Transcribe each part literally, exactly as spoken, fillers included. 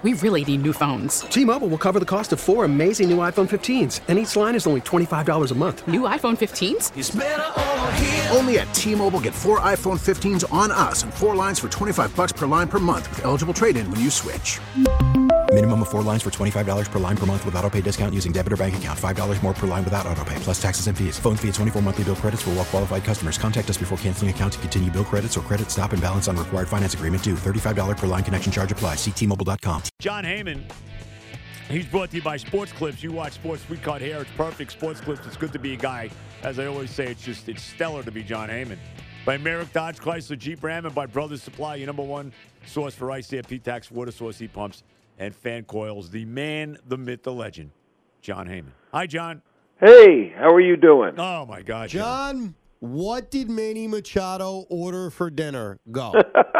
we really need new phones. T-Mobile will cover the cost of four amazing new iPhone fifteens, and each line is only twenty-five dollars a month. New iPhone fifteens? It's better over here. Only at T-Mobile, get four iPhone fifteens on us and four lines for twenty-five dollars per line per month with eligible trade-in when you switch. Minimum of four lines for twenty-five dollars per line per month with autopay discount using debit or bank account. five dollars more per line without autopay, plus taxes and fees. Phone fee at twenty-four monthly bill credits for well-qualified customers. Contact us before canceling account to continue bill credits or credit stop and balance on required finance agreement due. thirty-five dollars per line connection charge applies. See T Mobile dot com. Jon Heyman, he's brought to you by Sports Clips. You watch Sports, we cut hair. It's perfect. Sports Clips, it's good to be a guy. As I always say, it's just, it's stellar to be Jon Heyman. By Merrick Dodge, Chrysler, Jeep, Ram, and by Brothers Supply, your number one source for ice air, P-Tax, water source, heat pumps, and fan coils. The man, the myth, the legend, Jon Heyman. Hi, John. Hey, how are you doing? Oh, my God, John. John, what did Manny Machado order for dinner? Go.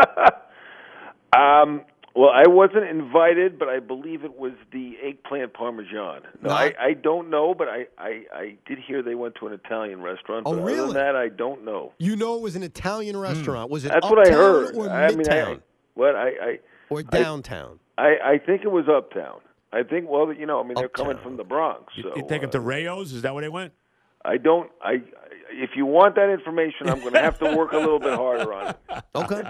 um, well, I wasn't invited, but I believe it was the eggplant parmesan. No, I, I don't know, but I, I, I did hear they went to an Italian restaurant. Oh, but really? Other than that, I don't know. You know it was an Italian restaurant. Mm. Was it That's uptown what I heard. or I midtown? mean, I, what I, I or downtown? I, I think it was uptown. I think. Well, you know, I mean, they're uptown. coming from the Bronx. You, so, you take them uh, to Rayo's? Is that where they went? I don't. I. If you want that information, I'm going to have to work a little bit harder on it. Okay.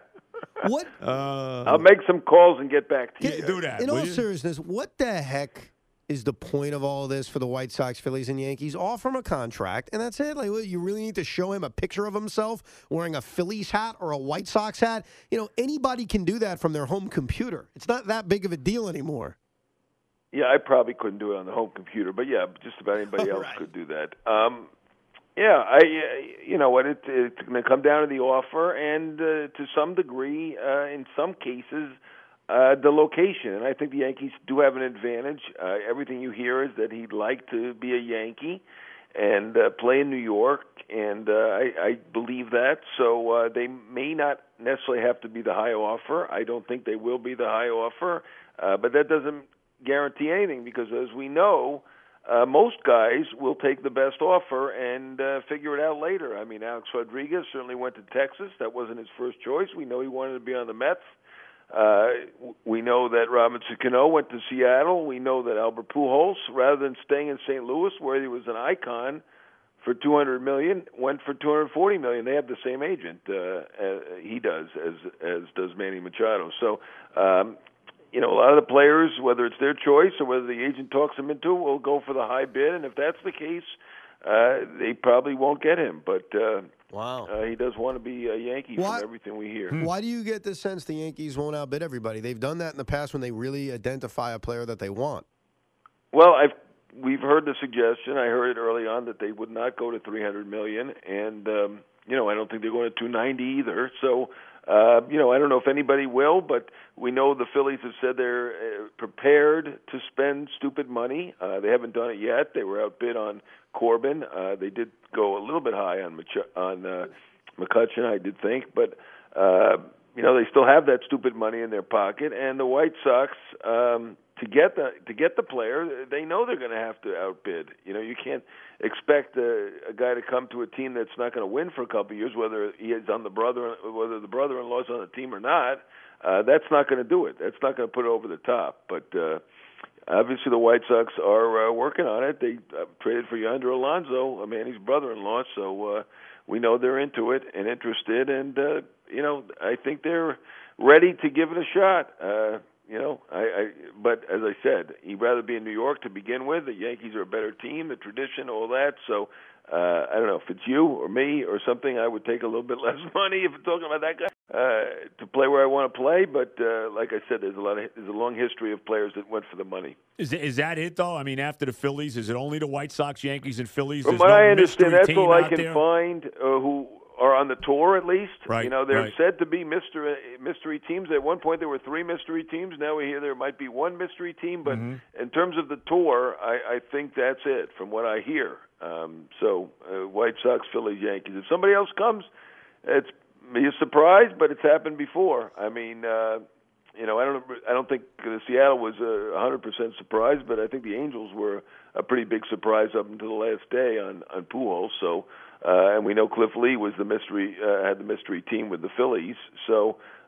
What? Uh, I'll make some calls and get back to Get, you. Do that. In will all you? seriousness, what the heck is the point of all this for the White Sox, Phillies, and Yankees? Offer him a contract, and that's it. Like, what, you really need to show him a picture of himself wearing a Phillies hat or a White Sox hat? You know, anybody can do that from their home computer. It's not that big of a deal anymore. Yeah, I probably couldn't do it on the home computer, but yeah, just about anybody else Right. could do that. Um, yeah, I, uh, you know what, it, it's going to come down to the offer, and uh, to some degree, uh, in some cases, uh, the location. And I think the Yankees do have an advantage. Uh, everything you hear is that he'd like to be a Yankee and uh, play in New York, and uh, I, I believe that. So uh, they may not necessarily have to be the high offer. I don't think they will be the high offer, uh, but that doesn't guarantee anything, because as we know, uh, most guys will take the best offer and uh, figure it out later. I mean, Alex Rodriguez certainly went to Texas. That wasn't his first choice. We know he wanted to be on the Mets. Uh, we know that Robinson Cano went to Seattle. We know that Albert Pujols, rather than staying in Saint Louis, where he was an icon for two hundred million dollars, went for two hundred forty million dollars. They have the same agent. Uh, uh, he does, as as does Manny Machado. So, um, you know, a lot of the players, whether it's their choice or whether the agent talks them into it, will go for the high bid. And if that's the case, uh, they probably won't get him. But uh, wow, uh, he does want to be a Yankee Why- from everything we hear. Why do you get the sense the Yankees won't outbid everybody? They've done that in the past when they really identify a player that they want. Well, I've we've heard the suggestion. I heard it early on that they would not go to three hundred million dollars, and um, you know, I don't think they're going to two ninety either. So, uh, you know, I don't know if anybody will, but we know the Phillies have said they're uh, prepared to spend stupid money. Uh, they haven't done it yet. They were outbid on Corbin. Uh, they did go a little bit high on Mach- on uh, McCutchen, I did think, but uh, you know, they still have that stupid money in their pocket. And the White Sox, um, to get the to get the player, they know they're going to have to outbid. You know, you can't expect a, a guy to come to a team that's not going to win for a couple of years, whether he is on the brother, whether the brother-in-law's on the team or not. Uh, that's not going to do it. That's not going to put it over the top. But uh, obviously, the White Sox are uh, working on it. They uh, traded for Yonder Alonso, Manny's brother-in-law, so uh, we know they're into it and interested. And uh, you know, I think they're ready to give it a shot. Uh, You know, I, I but as I said, he'd rather be in New York to begin with. The Yankees are a better team, the tradition, all that. So uh, I don't know if it's you or me or something. I would take a little bit less money if we're talking about that guy uh, to play where I want to play. But uh, like I said, there's a lot of there's a long history of players that went for the money. Is is that it though? I mean, after the Phillies, is it only the White Sox, Yankees, and Phillies? From There's what no I understand, mystery that's team all I out can there? find uh, who are on the tour at least. Right, you know, they're right. said to be mystery mystery teams. At one point, there were three mystery teams. Now we hear there might be one mystery team. But Mm-hmm. in terms of the tour, I, I think that's it from what I hear. Um, so uh, White Sox, Phillies, Yankees. If somebody else comes, it's be a surprise, but it's happened before. I mean, uh, you know, I don't I don't think uh, Seattle was a one hundred percent surprise, but I think the Angels were a pretty big surprise up until the last day on on Pujols. So. Uh, and we know Cliff Lee was the mystery, uh, had the mystery team with the Phillies. So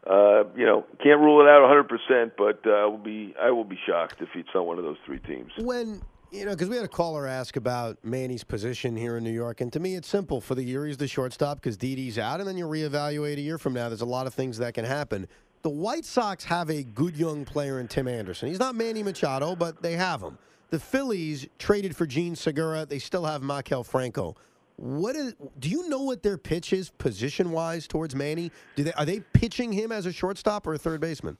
uh, you know, can't rule it out one hundred percent, but uh, I will be I will be shocked if it's not one of those three teams. When, you know, because we had a caller ask about Manny's position here in New York, and to me it's simple. For the year, he's the shortstop because Didi's out, and then you reevaluate a year from now. There's a lot of things that can happen. The White Sox have a good young player in Tim Anderson. He's not Manny Machado, but they have him. The Phillies traded for Gene Segura. They still have Maikel Franco. What is? Do you know what their pitch is position-wise towards Manny? Do they are they pitching him as a shortstop or a third baseman?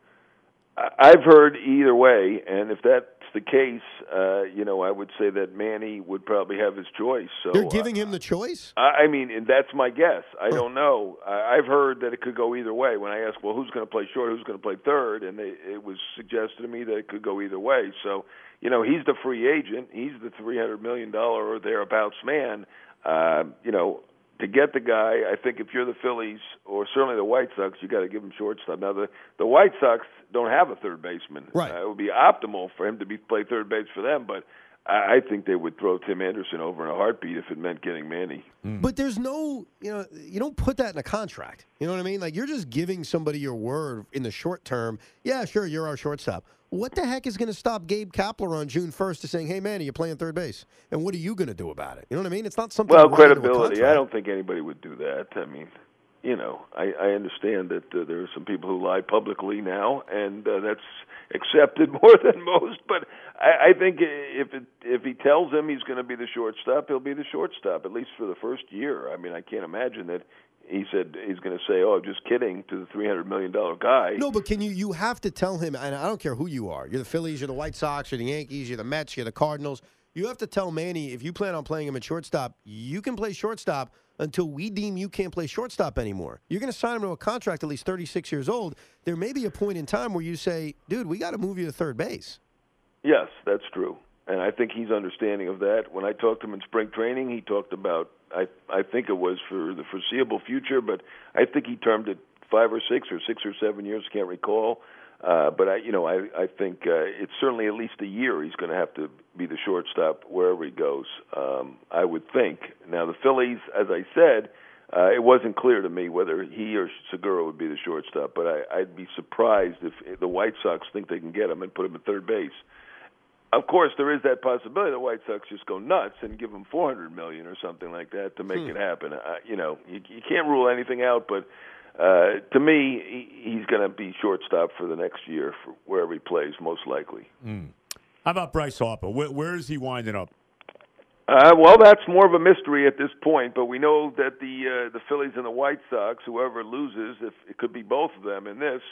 I've heard either way, and if that's the case, uh, you know, I would say that Manny would probably have his choice. So they're giving uh, him the choice? I I mean, and that's my guess. I don't know. I, I've heard that it could go either way. When I asked, well, who's going to play short, who's going to play third, and they, it was suggested to me that it could go either way. So, you know, he's the free agent. He's the three hundred million dollars or thereabouts man. Uh, you know, to get the guy, I think if you're the Phillies or certainly the White Sox, you got to give him shortstop. Now, the, the White Sox don't have a third baseman. Right. Uh, it would be optimal for him to be play third base for them, but I, I think they would throw Tim Anderson over in a heartbeat if it meant getting Manny. Mm. But there's no, you know, you don't put that in a contract. You know what I mean? Like, you're just giving somebody your word in the short term. Yeah, sure, you're our shortstop. What the heck is going to stop Gabe Kapler on June first to saying, hey, Manny, you're playing third base? And what are you going to do about it? You know what I mean? It's not something. Well, credibility. I don't think anybody would do that. I mean, you know, I, I understand that uh, there are some people who lie publicly now, and uh, that's accepted more than most. But I, I think if it, if he tells him he's going to be the shortstop, he'll be the shortstop, at least for the first year. I mean, I can't imagine that he said he's going to say, oh, just kidding, to the three hundred million dollars guy. No, but can you, you have to tell him, and I don't care who you are. You're the Phillies, you're the White Sox, you're the Yankees, you're the Mets, you're the Cardinals. You have to tell Manny, if you plan on playing him at shortstop, you can play shortstop until we deem you can't play shortstop anymore. You're going to sign him to a contract at least thirty-six years old. There may be a point in time where you say, dude, we got to move you to third base. Yes, that's true. And I think he's understanding of that. When I talked to him in spring training, he talked about, I I think it was for the foreseeable future, but I think he termed it five or six or six or seven years, can't recall. Uh, but, I, you know, I, I think uh, it's certainly at least a year he's going to have to be the shortstop wherever he goes, um, I would think. Now, the Phillies, as I said, uh, it wasn't clear to me whether he or Segura would be the shortstop, but I, I'd be surprised if the White Sox think they can get him and put him at third base. Of course, there is that possibility the White Sox just go nuts and give him four hundred million dollars or something like that to make hmm. it happen. Uh, you know, you, you can't rule anything out, but uh, to me, he, he's going to be shortstop for the next year for wherever he plays, most likely. Mm. How about Bryce Harper? Where, where is he winding up? Uh, well, that's more of a mystery at this point, but we know that the uh, the Phillies and the White Sox, whoever loses, if it could be both of them in this,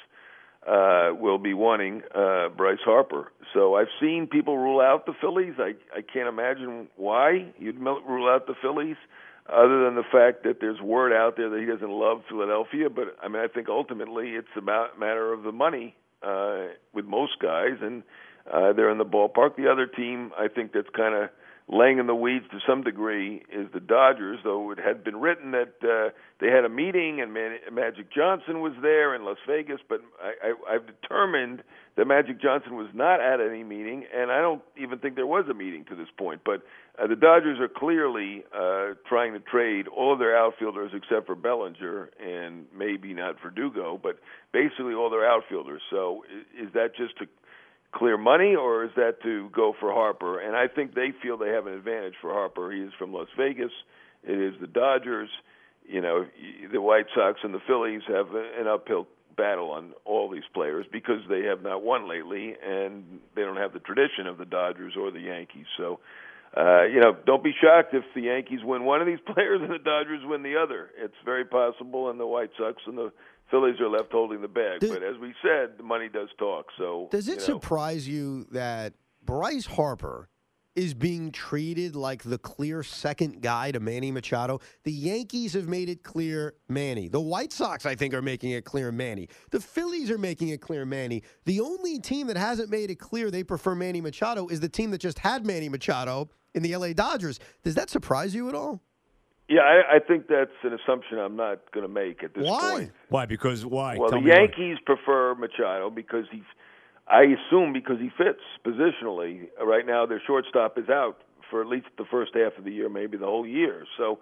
Uh, will be wanting uh, Bryce Harper. So I've seen people rule out the Phillies. I, I can't imagine why you'd rule out the Phillies, other than the fact that there's word out there that he doesn't love Philadelphia. But, I mean, I think ultimately it's about a matter of the money uh, with most guys, and uh, they're in the ballpark. The other team, I think, that's kind of laying in the weeds to some degree is the Dodgers, though it had been written that uh, they had a meeting and Man- Magic Johnson was there in Las Vegas, but I, I, I've determined that Magic Johnson was not at any meeting, and I don't even think there was a meeting to this point. But uh, the Dodgers are clearly uh, trying to trade all of their outfielders except for Bellinger and maybe not Verdugo, but basically all their outfielders. So is, is that just to clear money, or is that to go for Harper? And I think they feel they have an advantage for Harper. He is from Las Vegas. It is the Dodgers. You know, the White Sox and the Phillies have an uphill battle on all these players because they have not won lately, and they don't have the tradition of the Dodgers or the Yankees. So, uh, you know, don't be shocked if the Yankees win one of these players and the Dodgers win the other. It's very possible, and the White Sox and the Phillies are left holding the bag. Does, but as we said, the money does talk. So does it you know. surprise you that Bryce Harper is being treated like the clear second guy to Manny Machado? The Yankees have made it clear Manny. The White Sox, I think, are making it clear Manny. The Phillies are making it clear Manny. The only team that hasn't made it clear they prefer Manny Machado is the team that just had Manny Machado in the L A Dodgers. Does that surprise you at all? Yeah, I, I think that's an assumption I'm not going to make at this why? point. Why? Because why? Well, Tell the me Yankees why. prefer Machado because he's, I assume because he fits positionally. Right now, their shortstop is out for at least the first half of the year, maybe the whole year. So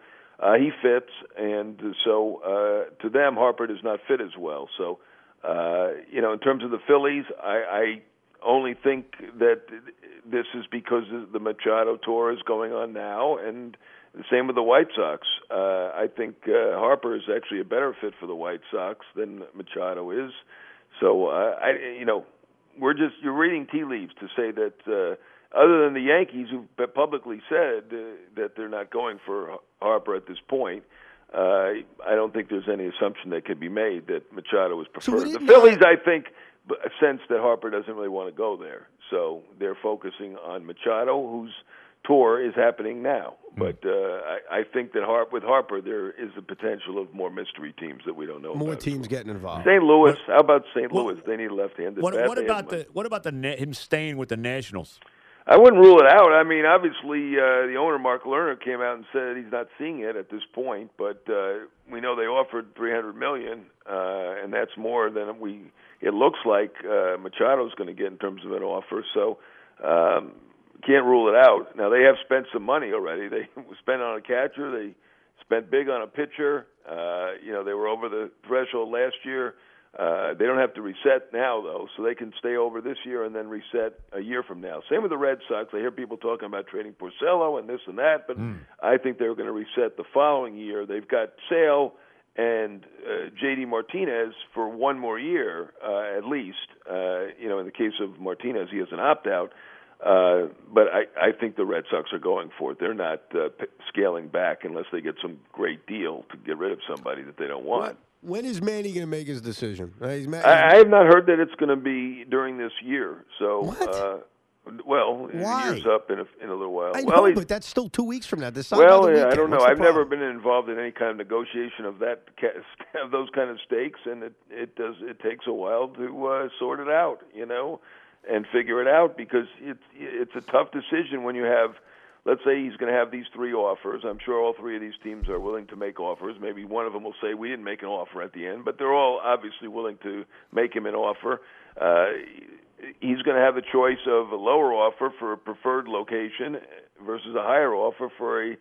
Uh, he fits, and so uh, to them, Harper does not fit as well. So, uh, you know, in terms of the Phillies, I, I only think that this is because the Machado tour is going on now, and the same with the White Sox. Uh, I think uh, Harper is actually a better fit for the White Sox than Machado is. So, uh, I, you know, we're just you're reading tea leaves to say that. Uh, Other than the Yankees, who publicly said uh, that they're not going for Harper at this point, uh, I don't think there's any assumption that could be made that Machado is preferred. So the Phillies, I think, sense that Harper doesn't really want to go there, so they're focusing on Machado, whose tour is happening now. Mm. But uh, I, I think that Har- with Harper, there is the potential of more mystery teams that we don't know more about. teams getting involved. Saint Louis, how about Saint What, Louis? They need a left-handed What, bat. what They about have the what about the him staying with the Nationals? I wouldn't rule it out. I mean, obviously, uh, the owner, Mark Lerner, came out and said he's not seeing it at this point, but uh, we know they offered three hundred million dollars, uh, and that's more than we. It looks like uh, Machado's going to get in terms of an offer, so um, can't rule it out. Now, they have spent some money already. They spent on a catcher. They spent big on a pitcher. Uh, you know, they were over the threshold last year. Uh, they don't have to reset now, though, so they can stay over this year and then reset a year from now. Same with the Red Sox. I hear people talking about trading Porcello and this and that, but mm. I think they're going to reset the following year. They've got Sale and uh, J D Martinez for one more year, uh, at least. Uh, you know, in the case of Martinez, he has an opt-out. Uh, but I, I think the Red Sox are going for it. They're not uh, p- scaling back unless they get some great deal to get rid of somebody that they don't want. What? When is Manny going to make his decision? Uh, he's ma- I, I have not heard that it's going to be during this year. So, what? Uh, well, Why? the year's up in a, in a little while. I well, know, but that's still two weeks from now. Decide well, by the yeah, I weekend. don't know. What's the I've never problem? been involved in any kind of negotiation of that of those kind of stakes, and it it does it takes a while to uh, sort it out, you know, and figure it out because it's it's a tough decision when you have. Let's say he's going to have these three offers. I'm sure all three of these teams are willing to make offers. Maybe one of them will say we didn't make an offer at the end, but they're all obviously willing to make him an offer. Uh, he's going to have the choice of a lower offer for a preferred location versus a higher offer for a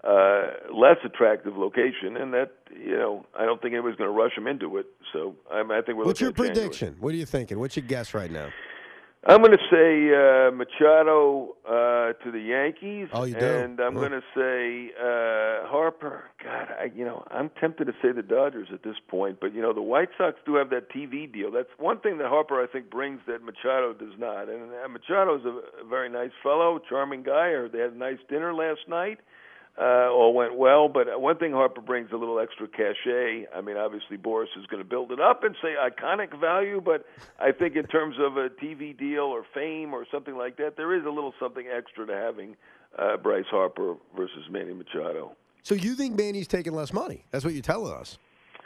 uh, less attractive location, and that, you know, I don't think anybody's going to rush him into it. So I, I think we're What's your looking at January. prediction? What are you thinking? What's your guess right now? I'm going to say uh, Machado uh, to the Yankees, oh, you do? and I'm oh. going to say uh, Harper. God, I, you know, I'm tempted to say the Dodgers at this point, but you know, the White Sox do have that T V deal. That's one thing that Harper, I think, brings that Machado does not. And uh, Machado's a, a very nice fellow, charming guy. Or they had a nice dinner last night. Uh, all went well, but one thing Harper brings a little extra cachet. I mean, obviously Boris is going to build it up and say iconic value, but I think in terms of a T V deal or fame or something like that, there is a little something extra to having uh, Bryce Harper versus Manny Machado. So you think Manny's taking less money? That's what you're telling us.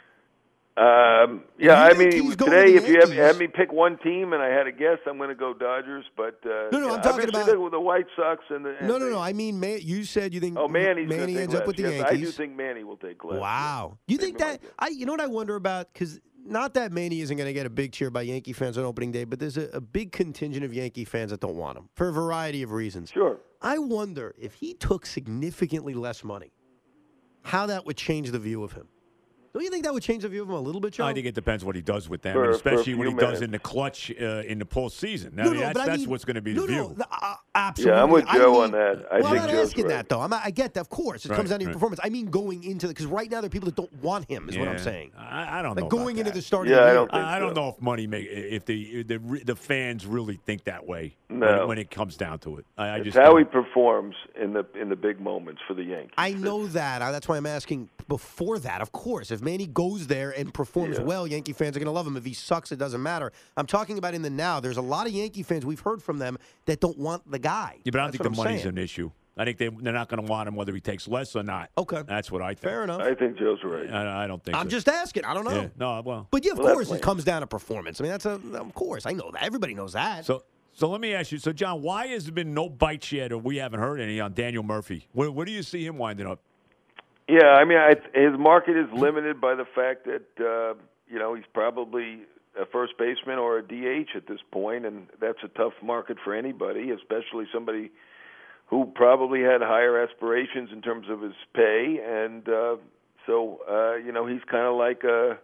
Um, yeah, I mean, he's going today to if the you had, Yankees- had me pick one team and I had a guess, I'm going to go Dodgers. But uh, No, no, yeah, I'm talking obviously about- the, the White Sox and the and No, no, the, no. I mean, Man, you said you think Oh, Manny's Manny gonna ends take up with the less. Yes, Yankees. I do think Manny will take less. Wow. Yeah. You think that? Statement like I, you know what I wonder about? Because not that Manny isn't going to get a big cheer by Yankee fans on opening day, but there's a, a big contingent of Yankee fans that don't want him for a variety of reasons. Sure. I wonder if he took significantly less money, how that would change the view of him. Don't you think that would change the view of him a little bit, Joe? I think it depends what he does with them, For- and for a especially when he few does minutes. in the clutch uh, in the postseason. Now, No, no, that's but I that's mean- what's going to be no, the no, view. no, uh, absolutely. Yeah, I'm with I Joe mean- on that. I well, think I'm not Joe's asking right. that, though. I'm not, I get that. Of course, it Right, comes down to your right. performance. I mean going into the – because right now there are people that don't want him is what I'm Yeah. saying. I, I don't Like know. going about into that. the start Yeah, of the I year. don't think I I don't so. know if money make if the the the fans really think that way when, No. when it comes down to it. I, I It's just how don't. he performs in the in the big moments for the Yankees. I know that. Uh, That's why I'm asking before that. Of course, if Manny goes there and performs Yeah. well, Yankee fans are going to love him. If he sucks, it doesn't matter. I'm talking about in the now. There's a lot of Yankee fans we've heard from them that don't want the guy. Yeah, but I don't That's think the what I'm money's saying. an issue. I think they they're not going to want him whether he takes less or not. Okay. That's what I think. Fair enough. I think Joe's right. I, I don't think. I'm so. just asking. I don't know. Yeah. No, well. But yeah, of Well, course, that's it comes down to performance. I mean, that's a of course. I know that. Everybody knows that. So so let me ask you. So John, why has there been no bites yet, or we haven't heard any on Daniel Murphy? Where, where do you see him winding up? Yeah, I mean, I, his market is limited by the fact that uh, you know he's probably a first baseman or a D H at this point, and that's a tough market for anybody, especially somebody who probably had higher aspirations in terms of his pay, and uh, so uh, you know he's kind of like a,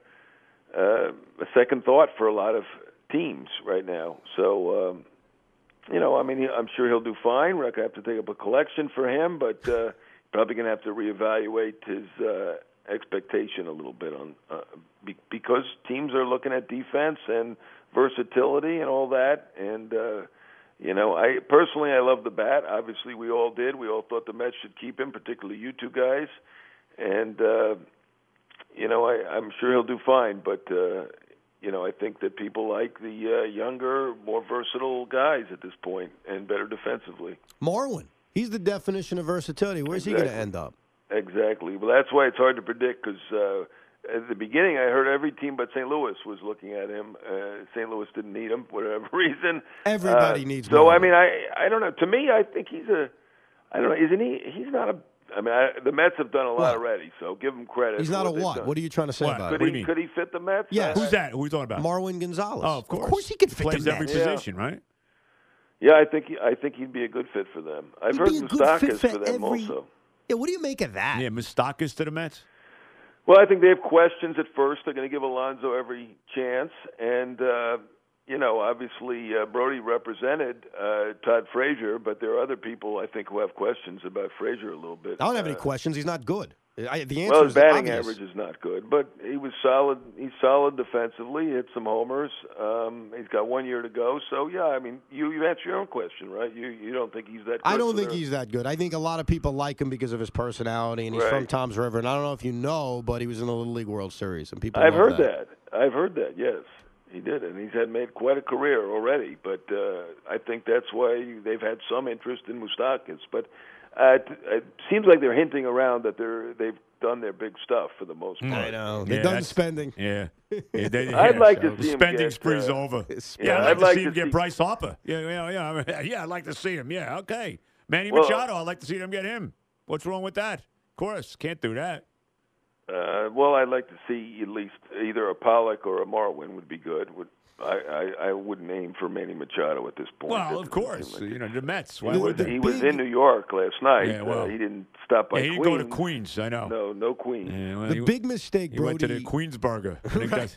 a a second thought for a lot of teams right now. So um, you know, I mean, he, I'm sure he'll do fine. We're not going to have to take up a collection for him, but uh, probably going to have to reevaluate his uh, expectation a little bit on uh, be, because teams are looking at defense and versatility and all that, and. Uh, You know, I personally I love the bat. Obviously, we all did. We all thought the Mets should keep him, particularly you two guys. And uh, you know, I, I'm sure he'll do fine. But uh, you know, I think that people like the uh, younger, more versatile guys at this point, and better defensively. Marwin, he's the definition of versatility. Where's Exactly. he going to end up? Exactly. Well, that's why it's hard to predict because. Uh, At the beginning, I heard every team but Saint Louis was looking at him. Uh, Saint Louis didn't need him for whatever reason. Everybody uh, needs. So Marwin. I mean, I I don't know. To me, I think he's a. I don't know. Isn't he? He's not a. I mean, I, the Mets have done a lot What? already, so give him credit. He's for not a what they've what? done. What are you trying to say What? about Could it? What do he? you mean? Could he fit the Mets? Yes. I- Who's that? Who are you talking about? Marwin Gonzalez. Oh, of course. Of course he could fit Plays the every Mets. Yeah. position, right? Yeah, I think he, I think he'd be a good fit for them. I've He'd heard be a good fit Moustakas for for them every- also. Yeah, what do you make of that? Yeah, Moustakas to the Mets. Well, I think they have questions at first. They're going to give Alonso every chance, and uh, you know, obviously uh, Brody represented uh, Todd Frazier, but there are other people I think who have questions about Frazier a little bit. I don't have any Uh, questions. He's not good. I, the answer Well, his is batting obvious. average is not good, but he was solid. He's solid defensively. He hit some homers. Um, he's got one year to go. So yeah, I mean, you you answer your own question, right? You you don't think he's that good? I don't for think their- he's that good. I think a lot of people like him because of his personality, and he's Right. from Tom's River. And I don't know if you know, but he was in the Little League World Series, and people. I've love heard that. I've heard that. Yes, he did, and he's had made quite a career already. But uh, I think that's why they've had some interest in Moustakas. But uh, it, it seems like they're hinting around that they're they've done their big stuff for the most part. I know. Yeah, They're done that's- spending. Yeah. Yeah, they- I'd yeah, like to so see him spending get, spree's uh, over. It's- Yeah, I'd Yeah, like I'd to like see him to get see- Bryce Harper. Yeah, yeah, yeah. Yeah, I'd like to see him. Yeah, okay. Manny Well- Machado, I'd like to see them get him. What's wrong with that? Of course, can't do that. Uh, well, I'd like to see at least either a Pollock or a Marwin would be good. Would I, I, I wouldn't aim for Manny Machado at this point. Well, That of doesn't course, seem like you it. know the Mets. Why He The- was, would the they? he was big- in New York last night. Yeah, well, uh, he didn't stop by Yeah, he didn't Queens. go to Queens. I know. No, no Queens. Yeah, well, The he, big mistake, he Brody. went to the Queensburger. I think that's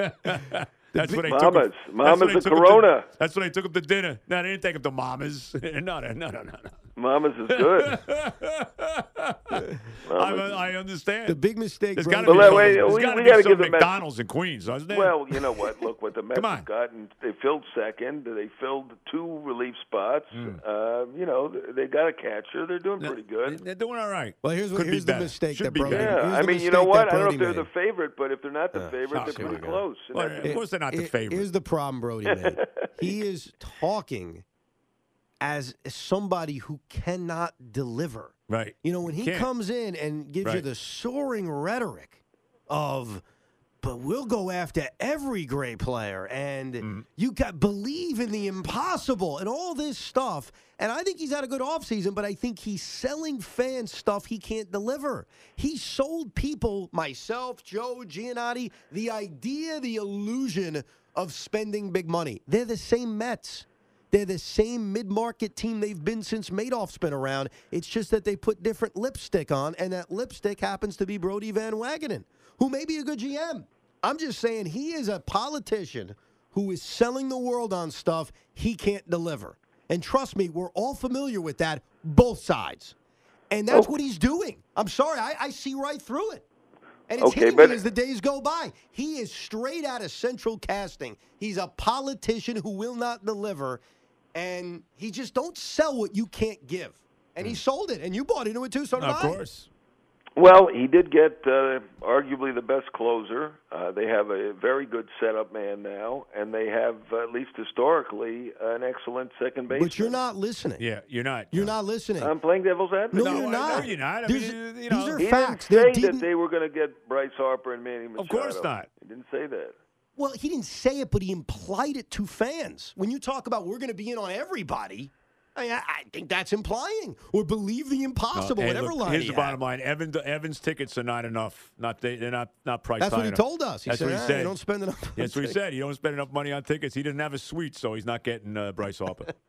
that's what they Mama's. took him. That's Mama's what they a took him Corona. To, that's what they took him to dinner. No, they didn't take him to Mama's. no, no, no, no, no, no. Mama's is good. I, Mama's I understand. The big mistake, There's Brody. got to be But some, wait, there's we- gotta we be gotta some give the Mets- McDonald's in Queens, isn't there? Well, you know what? Look what the Mets Come on. have gotten. They filled second. They filled two relief spots. Uh, you know, they got a catcher. They're doing pretty good. They're doing all right. Well, here's what, Could be here's the better. mistake Should that be Brody. better. Yeah, here's I the mean, you know mistake what? that I don't know if Brody they're made. the favorite, but if they're not the favorite, they're here pretty we go. close. And Well, that's- of course they're not the Here- favorite. Here's the problem Brody made. He is talking as somebody who cannot deliver. Right. You know, when he Can't. comes in and gives you Right. the soaring rhetoric of, but we'll go after every great player, and Mm-hmm. you got believe in the impossible and all this stuff. And I think he's had a good offseason, but I think he's selling fans stuff he can't deliver. He sold people, myself, Joe, Giannotti, the idea, the illusion of spending big money. They're the same Mets. They're the same mid-market team they've been since Madoff's been around. It's just that they put different lipstick on, and that lipstick happens to be Brody Van Wagenen, who may be a good G M. I'm just saying he is a politician who is selling the world on stuff he can't deliver. And trust me, we're all familiar with that, both sides. And that's Oh. what he's doing. I'm sorry, I, I see right through it. And it's Okay, hitting but- me as the days go by. He is straight out of central casting. He's a politician who will not deliver, and he just don't sell what you can't give. And he sold it, and you bought into it too, so did of I. course. Well, he did get uh, arguably the best closer. Uh, they have a very good setup man now, and they have, uh, at least historically, an excellent second baseman. But you're not listening. Yeah, you're not. You're not listening. I'm playing devil's advocate. no, No, you're I not. know you're not. I There's- mean, you these know. are He facts. didn't They're say deep- that they were going to get Bryce Harper and Manny Machado. Of course not. He didn't say that. Well, he didn't say it, but he implied it to fans. When you talk about we're going to be in on everybody, I, mean, I, I think that's implying or believe the impossible, Hey, whatever look, line here's he the had. bottom line: Evan, Evans tickets are not enough. Not they, they're not not priced That's high what he enough. told us. He That's said, what he "Ah, said. you don't spend enough. on That's what he tickets." said. You don't spend enough money on tickets. He didn't have a suite, so he's not getting uh, Bryce Harper.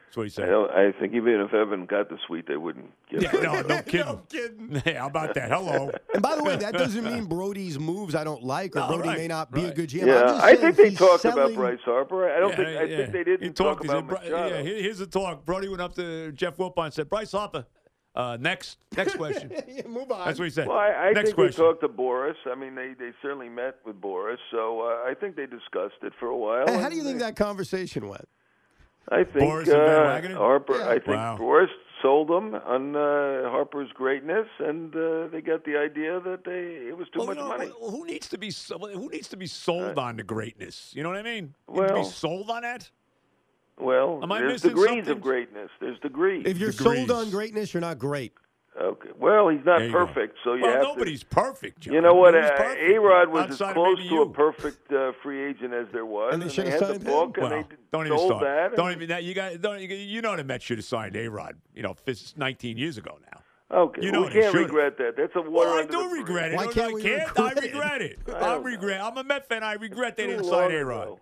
That's what he I, said. don't, I think even if Evan got the suite, they wouldn't give Yeah, it. no, no kidding. No kidding. Yeah, how about that? Hello. And by the way, that doesn't mean Brody's moves I don't like or No, Brody right, may not be a right. good G M. I'm Yeah, just I saying think they he's talked selling- about Bryce Harper. I don't Yeah, think. I yeah. think they He didn't talked, talk he about said, Bri- Machado. Yeah, here- here's the talk. Brody went up to Jeff Wilpon and said, Bryce Harper. Uh, next, next question. Yeah, move on. That's what he said. Well, I, I next think question. they talked to Boris. I mean, they, they certainly met with Boris, so uh, I think they discussed it for a while. Hey, how and do you think they- that conversation went? I think Boris and Van uh, Wagenen? Harper. Yeah. I think Wow. Boris sold them on uh, Harper's greatness, and uh, they got the idea that they it was too Well, much you know, money. who needs to be so- who needs to be sold on the greatness? You know what I mean? You need to Well- be sold on that. Well, Am I there's missing degrees something? of greatness. There's degrees. If you're Degrees. sold on greatness, you're not great. Okay. Well, he's not There you go. perfect, so you well, have nobody's to. perfect, John. You know what? Nobody's Uh, perfect. A-Rod was Outside as of close maybe to you. a perfect uh, free agent as there was, And they should they have had the signed him. book, and Well, they don't even sold start. that. Don't and- even that. You guys don't. You know the Mets should have signed A-Rod. You know, this nineteen years ago now. Okay, You well, know we they can't should've. regret that. That's a water Well, I under do the bridge. regret it. Why No, can't I we can't. regret I it? regret it. I I don't regret. I'm a Met fan. I regret they Too didn't long sign A-Rod. ago.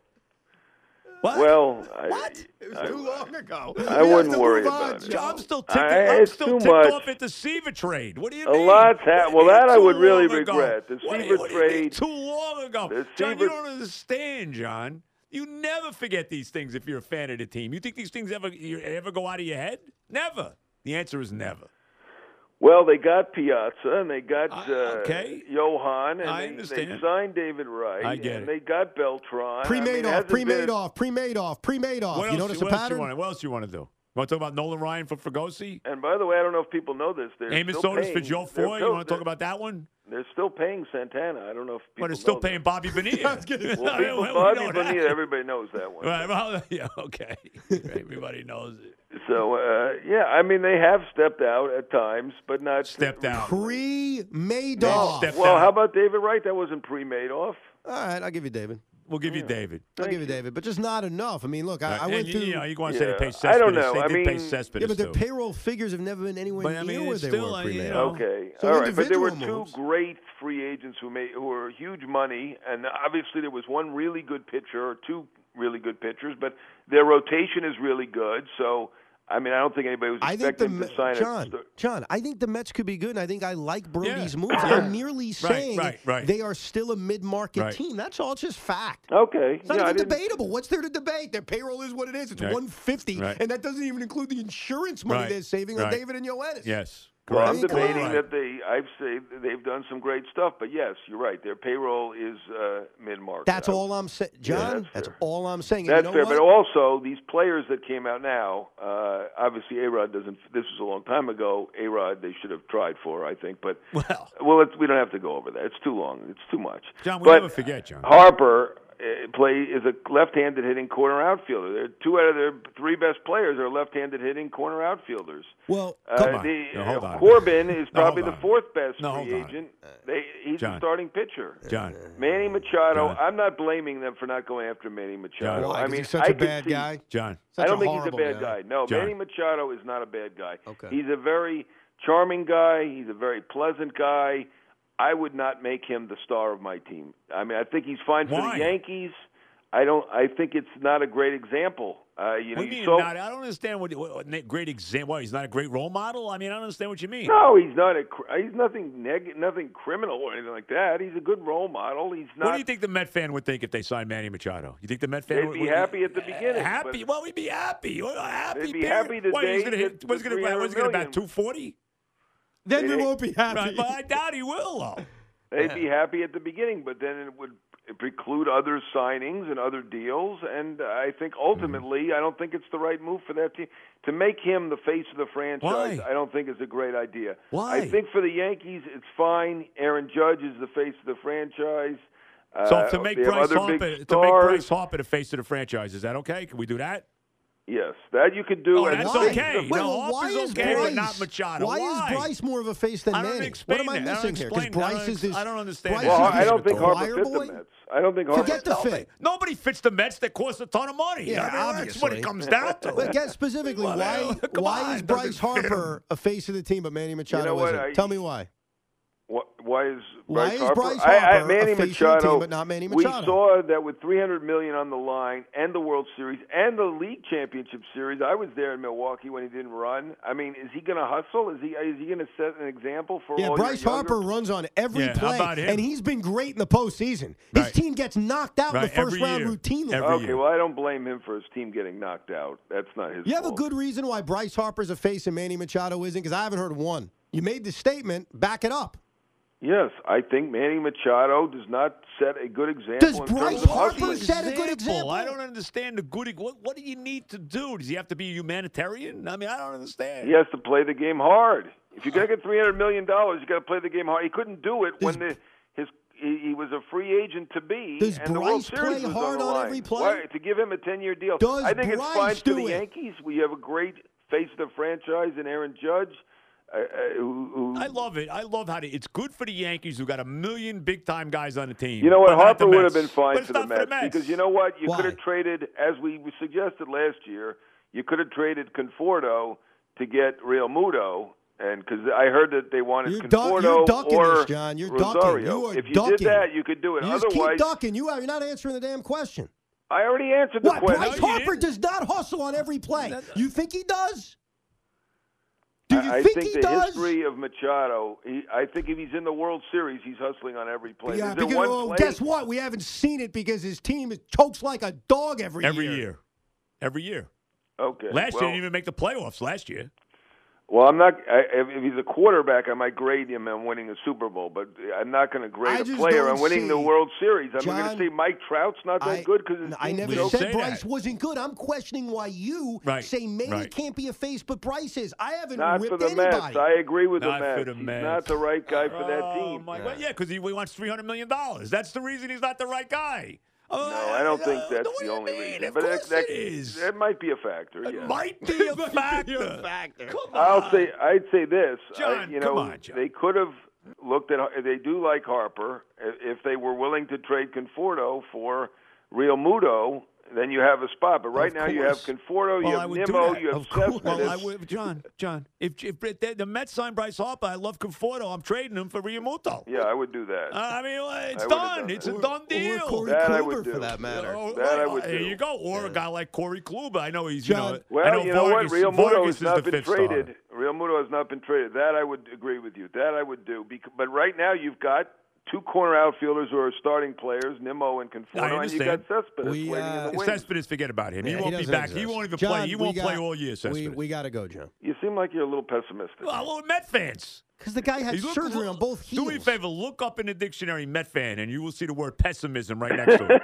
What? Well, I, What? It was I, too long ago. I We have wouldn't to worry move on, about it. Joe. I'm still ticked. I- I'm it's still too ticked much. off at the Seaver trade. What do you A mean? lot's ha- What do well, you mean that I too would really long ago? regret. The What do you- Seaver what do you mean trade- too long ago. The John, you Seaver- don't understand, John. You never forget these things if you're a fan of the team. You think these things ever you ever go out of your head? Never. The answer is never. Well, they got Piazza and they got Uh, uh, okay. Johan, and I they, understand. they signed David Wright. I get and it. they got Beltran. I mean, it Pre-Madoff, hasn't been- pre-Madoff, pre-Madoff, pre-Madoff. What You else, notice what a else you pattern? want? What else you want to do? You want to talk about Nolan Ryan for Fregosi? And by the way, I don't know if people know this. They're Amos still Otis for paying, Joe they're Foy? You still- want to talk about that one? They're still paying Santana. I don't know if people But it's still know paying Bobby Bonilla. I was gonna say. That. Well, people, We Bobby know that. Bonilla, everybody knows that one. Right, well, yeah, okay. Everybody knows it. So, uh, yeah, I mean, they have stepped out at times, but not Stepped out. Pre-Madoff. Step- Well, out. how about David Wright? That wasn't pre-Madoff. All right, I'll give you David. We'll give you David. I'll give you David, but just not enough. I mean, look, I, I And went you, through. you know, you want to say they Yeah, pay Cespedes. I don't know. They I did pay mean- Cespedes, yeah, but their too. payroll figures have never been anywhere But, I near mean, where it's they still, were uh, you pre-Madoff. know, Okay, So all right, but there were individual two moves. great free agents who made who were huge money, and obviously there was one really good pitcher or two really good pitchers, but their rotation is really good. So, I mean, I don't think anybody was I think the expecting Me- to sign John, it. John, I think the Mets could be good, and I think I like Brody's Yeah. moves. Yeah. I'm merely saying right, right. they are still a mid-market Right. team. That's all. It's just fact. Okay, It's not yeah, I even didn't- debatable. What's there to debate? Their payroll is what it is. It's Right. one hundred fifty, Right. and that doesn't even include the insurance money Right. they're saving on Right. David and Yoenis. Yes. Well, I I'm mean, come debating on. that they. I've said they've done some great stuff, but yes, you're right. Their payroll is uh, mid-market. That's I- all I'm saying, John. that's that's fair. all I'm saying. And That's you know fair, what? but also these players that came out now. Uh, obviously, A-Rod doesn't. This was a long time ago. A-Rod they should have tried for, I think. But Well, well, it's, we don't have to go over that. It's too long. It's too much. John, we but never forget, John. Harper uh, play is a left-handed hitting corner outfielder. They're two out of their three best players are left-handed hitting corner outfielders. Well, Uh, come on. the, No, hold uh, on. Corbin is No, probably hold the on. fourth best No, free hold on. agent. They, he's John. the starting pitcher. John. Manny Machado. John. I'm not blaming them for not going after Manny Machado. why? I 'Cause mean, he's such I a could bad see- guy. John. Such I don't a think he's a horrible bad guy. No, John. Manny Machado is not a bad guy. Okay. He's a very charming guy. He's a very pleasant guy. I would not make him the star of my team. I mean, I think he's fine for Why? the Yankees. I don't. I think it's not a great example. Uh, you know, What do you he's mean so, not? I don't understand what, what, what great example. He's not a great role model. I mean, I don't understand what you mean. No, he's not a. cr- He's nothing neg- nothing criminal or anything like that. He's a good role model. He's not. What do you think the Met fan would think if they signed Manny Machado? You think the Met fan They'd would be would- happy at the beginning, Happy? but- Well, we'd be happy. Well, happy. They'd be period. happy the What, day he's gonna hit. that What's the going to bat? What's going to bat? three hundred Two forty. Then we They- won't be happy. Right, but I doubt he will, though. They'd be happy at the beginning, but then it would preclude other signings and other deals. And I think ultimately, I don't think it's the right move for that team to make him the face of the franchise. Why? I don't think is a great idea. Why? I think for the Yankees, it's fine. Aaron Judge is the face of the franchise. So Uh, to make they have Bryce other Harper, big to make stars. Bryce Harper the face of the franchise, is that okay? Can we do that? Yes, that you could do. Oh, and that's the- okay. Wait, No, well, why Harper's is okay, but Bryce, not Machado. Why, Why? is Bryce more of a face than I don't Manny? explain What am I that. I don't missing here? Because explain that. I Bryce don't is this. ex- I don't understand Bryce that. Well, is I this don't think Harper choir fits boy? the Mets. I don't think Harper. Forget the fit. Nobody fits the Mets that cost a ton of money. Yeah, I mean, that's what obviously. it comes down to. But guess specifically, Well, why come why on, is doesn't Bryce fit him. Harper a face of the team, but Manny Machado You know what, isn't? I- Tell me why. Wh- Why is Why Bryce is Harper? Bryce I, I, Harper Manny a face of the Machado, team, but not Manny we Machado? saw that with three hundred million dollars on the line and the World Series and the League Championship Series. I was there in Milwaukee when he didn't run. I mean, is he going to hustle? Is he is he going to set an example for Yeah, all Bryce your younger... Harper runs on every Yeah, how play, about him? and he's been great in the postseason. His Right. team gets knocked out Right, in the first every round year. routinely. Every Okay, year. well, I don't blame him for his team getting knocked out. That's not his You have a fault. good reason why Bryce Harper's a face and Manny Machado isn't? Because I haven't heard one. You made the statement. Back it up. Yes, I think Manny Machado does not set a good example. Does in Bryce terms of Harper hustling. set a good example? I don't understand the good. What, what do you need to do? Does he have to be a humanitarian? I mean, I don't understand. He has to play the game hard. If you're going to get three hundred million dollars, you got to play the game hard. He couldn't do it Does- when the, his he, he was a free agent to be, Does and the World Bryce Series play was hard on, the on line. every play? Why, to give him a ten-year deal. Does I think Bryce it's fine for do the it? Yankees. We have a great face of the franchise in Aaron Judge. Uh, uh, who, who, I love it. I love how to, it's good for the Yankees who got a million big-time guys on the team. You know what? but not Harper the would have Mets. been fine But it's for the, not Mets, for the Mets because you know what? You Why? could have traded, as we suggested last year, you could have traded Conforto to get Real Muto, and because I heard that they wanted You're, du- Conforto you're ducking or this, John. You're ducking. Rosario. You are if you ducking. did that, you could do it. You just Otherwise, keep ducking. You are, you're not answering the damn question. I already answered the What? question. Bryce No, you Harper didn't. does not hustle on every play. You think he does? Do you I, I think, think he the does? history of Machado, he, I think if he's in the World Series, he's hustling on every play. Yeah, Is there because one well, play? guess what? We haven't seen it because his team chokes like a dog every, Every year. year. Every year. Okay. Last well, year, he didn't even make the playoffs last year. Well, I'm not. I, if, if he's a quarterback, I might grade him on winning a Super Bowl, but I'm not going to I grade a just player don't on winning see- the World Series. I'm John, going to say Mike Trout's not that I, good because I never don't said say Bryce that. wasn't good. I'm questioning why you Right, say Manny right. can't be a face, but Bryce is. I haven't not ripped for the anybody. Mets. I agree with Not the Mets. for the He's Mets. not the right guy for that Oh, team. my God. Yeah, because he, he wants three hundred million dollars. That's the reason he's not the right guy. Oh, No, I don't think uh, that's what do the you only mean? reason. Of But course that, that, it is. that might be a factor. It Yeah. might be a factor. Come on. I'll say. I'd say this. I, John, you know, come on, John. they could have looked at. They do like Harper. If they were willing to trade Conforto for Real Muto, then you have a spot. But right Of now you have course. Conforto, you Well, I have would do Nimmo, that. you have Of course. Well, I Cespedes. would, John, John, if, if the, the Mets signed Bryce Harper, I love Conforto. I'm trading him for Realmuto. Yeah, I would do that. Uh, I mean, well, it's I would've done. done it's that. a done Or deal. Corey That I Kluber, would for do. that matter. Oh, That I right. would There do. you go. Or a guy like Corey Kluber. I know he's, John- you know, Well, I know you know Vargas, what? Real Muto Vargas has is not the been fifth traded. starter. Real Muto has not been traded. That I would agree with you. That I would do. Bec- But right now you've got two corner outfielders who are starting players, Nimmo and I Conforto, and you got understand. Cespedes We, waiting uh, in the wings. Cespedes, forget about him. Yeah, he he won't be doesn't back. He exist. won't even John, play. He we won't got- play all year, Cespedes. We, we got to go, John. You seem like you're a little pessimistic. well, well, Met fans. Because the guy had Hey, look- surgery look- on both heels. Do me a favor. Look up in the dictionary Met fan, and you will see the word pessimism right next to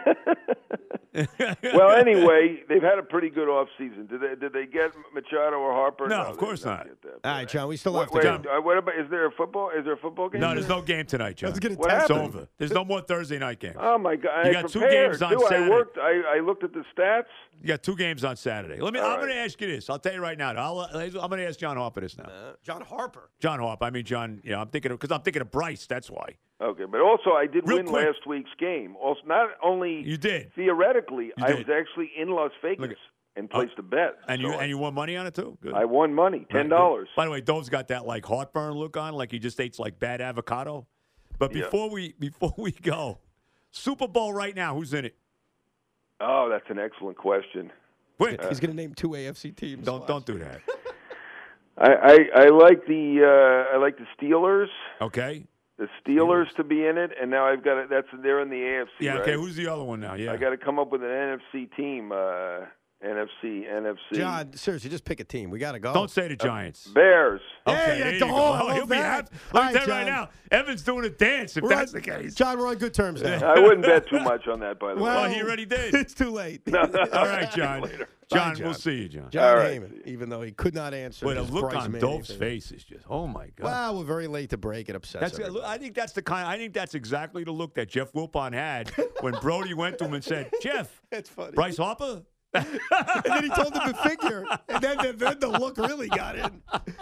it. Well, anyway, they've had a pretty good off season. Did they? Did they get Machado or Harper? No, they of course did not. get that. All right, John, we still have Wait, to wait, go. uh, what about? Is there a football? Is there a football game? No, there's no game tonight, John. Let's get a What test. It's happened? over. There's no more Thursday night games. Oh my God! You I got two prepared, games on too. Saturday. I worked. I, I looked at the stats. You got two games on Saturday. Let me. All I'm right. going to ask you this. I'll tell you right now. I'll, uh, I'm going to ask John Harper this now. Uh, John Harper. John Harper. I mean John. You know, I'm thinking because I'm thinking of Bryce. That's why. Okay, but also I did Real win quick. last week's game. Also, not only You did. theoretically, You I did. was actually in Las Vegas Look at- and placed a bet. And you So and you won money on it too. Good. I won money, Right, ten good. dollars. By the way, Dove's got that like heartburn look on, like he just ate like bad avocado. But Yeah. before we before we go, Super Bowl right now. Who's in it? Oh, that's an excellent question. Quick. He's going to name two A F C teams. don't don't do that. I, I, I like the uh, I like the Steelers. Okay. The Steelers to be in it, and now I've got it. That's they're in the A F C. Yeah. right? Okay. Who's the other one now? Yeah. I got to come up with an N F C team. Uh, N F C, N F C. John, seriously, just pick a team. We got to go. Don't say the Giants. Bears. Okay, Yeah, there yeah, you don't- go. oh, Oh, he'll be that. happy. All Let me right, tell you right John. now, Evan's doing a dance if We're that's on- the case. John, we're on good terms now. I wouldn't bet too much on that, by the Well, Oh, way. he already did. It's too late. All right, John. Later. John, Bye, John. we'll see you, John. John All right. Heyman, even though he could not answer. Wait, the his look Bryce on Manning Dove's thing. face is just, oh my god. Well, we're very late to break. It upsets That's. everybody. I think that's the kind. I think that's exactly the look that Jeff Wilpon had when Brody went to him and said, "Jeff, That's funny. Bryce Harper." And then he told him to figure, and then, then, then the look really got in.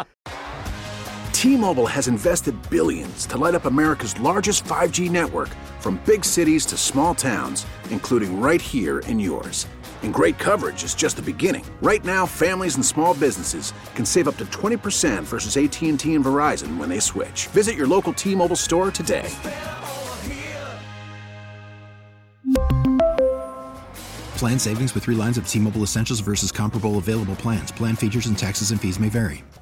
T-Mobile has invested billions to light up America's largest five G network, from big cities to small towns, including right here in yours. And great coverage is just the beginning. Right now, families and small businesses can save up to twenty percent versus A T and T and Verizon when they switch. Visit your local T-Mobile store today. Plan savings with three lines of T-Mobile Essentials versus comparable available plans. Plan features and taxes and fees may vary.